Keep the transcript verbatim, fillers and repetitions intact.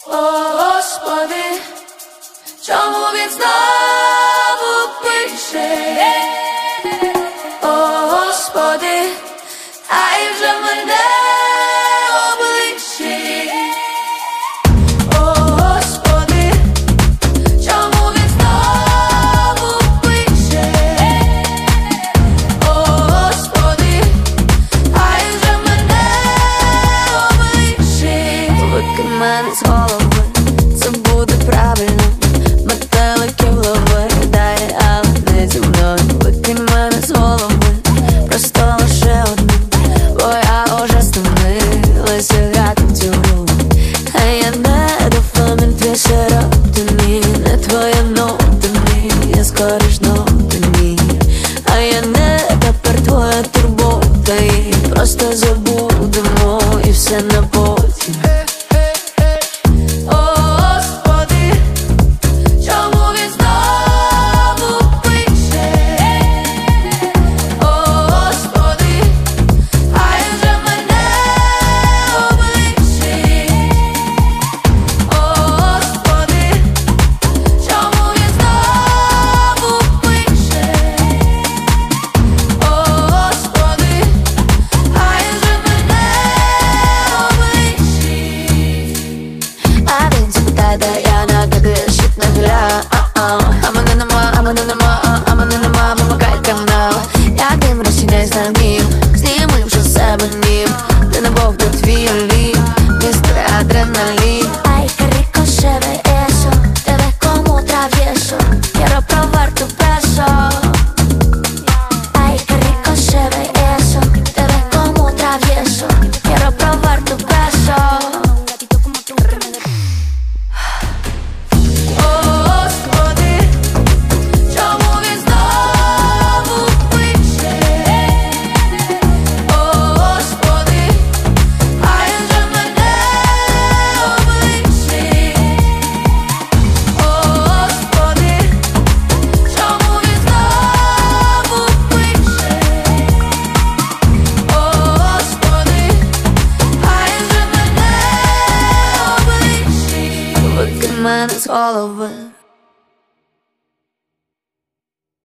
О, Господи, чому він знову пише? О, Господи, а й вже мене обличчі. О, Господи, чому він знову пише? О, Господи, а й вже мене обличчі. Викинь мене з голови, це буде правильно. Метеликів лови, дай, але не зі мною. Викинь мене з голови, просто лише одну, бо я уже стомилася грати в цю гру. А я не дофамін, твій серотонін, не твоя нота мій, я скоріш нота ні. А я не тепер твоя турбота, і просто забудемо, і все на потім. Та я нагадую, щит на гля. А мене нема, а мене нема, а мене нема, вимикай канал. Я дим розчиняй знамів, зніму вже з себе нім. Ти не Бог, де твій олів, містер адреналін. Ay, qué rico se ve eso, te ves como travieso, quiero probar tu beso. Ay, qué rico se ve eso, te ves como travieso, quiero probar tu beso. Викинь мене з голови,